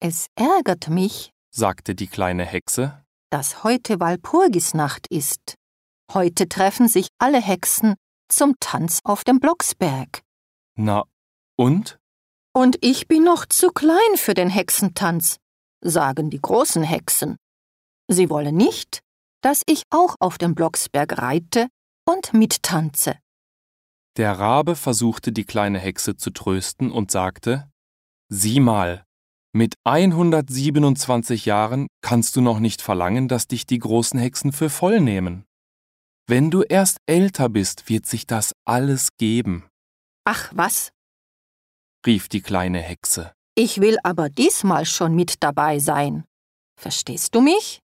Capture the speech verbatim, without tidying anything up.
Es ärgert mich, sagte die kleine Hexe, dass heute Walpurgisnacht ist. Heute treffen sich alle Hexen zum Tanz auf dem Blocksberg. na und? Und ich bin noch zu klein für den Hexentanz, sagen die großen Hexen. Sie wollen nicht, dass ich auch auf dem Blocksberg reite und mittanze. Der Rabe versuchte die kleine Hexe zu trösten und sagte, sieh mal, mit hundertsiebenundzwanzig Jahren kannst du noch nicht verlangen, dass dich die großen Hexen für voll nehmen. Wenn du erst älter bist, wird sich das alles geben, Ach was, rief die kleine Hexe. ich will aber diesmal schon mit dabei sein. Verstehst du mich?